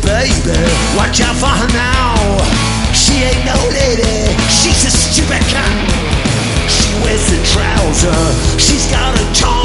baby, watch out for her now. She ain't no lady, she's a stupid cat. She wears a trouser, she's got a charm.